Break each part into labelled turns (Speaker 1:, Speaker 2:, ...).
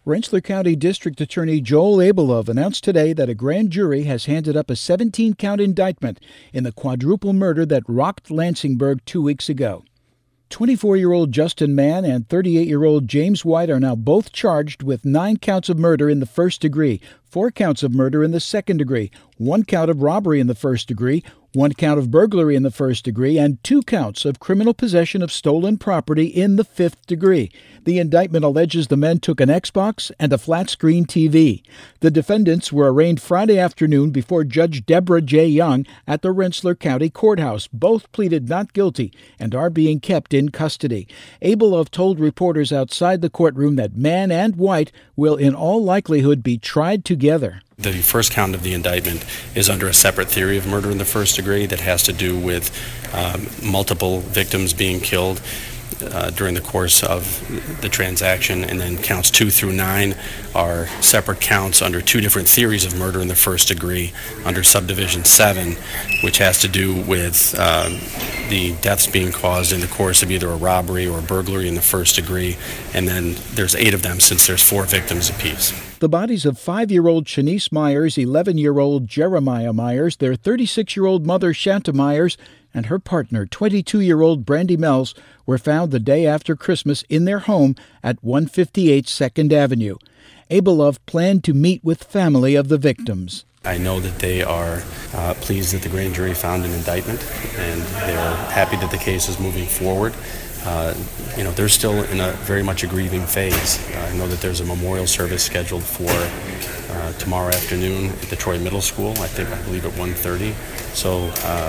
Speaker 1: Rensselaer County District Attorney Joel Abelov announced today that a grand jury has handed up a 17-count indictment in the quadruple murder that rocked Lansingburg 2 weeks ago. 24-year-old Justin Mann and 38-year-old James White are now both charged with 9 counts of murder in the first degree, 4 counts of murder in the second degree, 1 count of robbery in the first degree, 1 count of burglary in the first degree, and 2 counts of criminal possession of stolen property in the fifth degree. The indictment alleges the men took an Xbox and a flat-screen TV. The defendants were arraigned Friday afternoon before Judge Deborah J. Young at the Rensselaer County Courthouse. Both pleaded not guilty and are being kept in custody. Abelov told reporters outside the courtroom that Mann and White will in all likelihood be tried together.
Speaker 2: The first count of the indictment is under a separate theory of murder in the first degree that has to do with multiple victims being killed during the course of the transaction, and then counts 2 through 9 are separate counts under 2 different theories of murder in the first degree under subdivision 7, which has to do with the deaths being caused in the course of either a robbery or a burglary in the first degree, and then there's 8 of them since there's 4 victims apiece.
Speaker 1: The bodies of 5-year-old Shanice Myers, 11-year-old Jeremiah Myers, their 36-year-old mother Shanta Myers, and her partner, 22-year-old Brandy Mells, were found the day after Christmas in their home at 158 2nd Avenue. Abelov planned to meet with family of the victims.
Speaker 2: I know that they are pleased that the grand jury found an indictment, and they're happy that the case is moving forward. They're still in a very much a grieving phase. I know that there's a memorial service scheduled for tomorrow afternoon at the Troy Middle School, I believe at 1:30. So,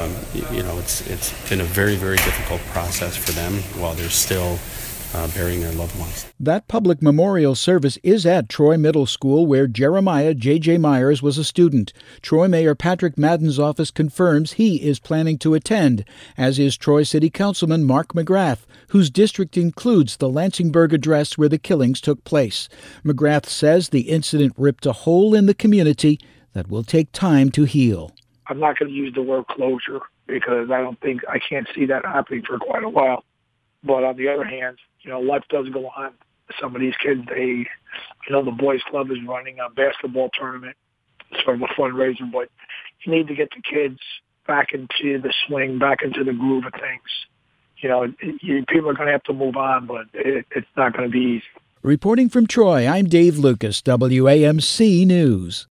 Speaker 2: it's been a very, very difficult process for them while they're still burying their loved ones.
Speaker 1: That public memorial service is at Troy Middle School, where Jeremiah J.J. Myers was a student. Troy Mayor Patrick Madden's office confirms he is planning to attend, as is Troy City Councilman Mark McGrath, whose district includes the Lansingburg address where the killings took place. McGrath says the incident ripped a hole in the community that will take time to heal.
Speaker 3: I'm not going to use the word closure because I can't see that happening for quite a while. But on the other hand, life does go on. Some of these kids, the boys club is running a basketball tournament. It's sort of a fundraiser, but you need to get the kids back into the swing, back into the groove of things. People are going to have to move on, but it's not going to be easy.
Speaker 1: Reporting from Troy, I'm Dave Lucas, WAMC News.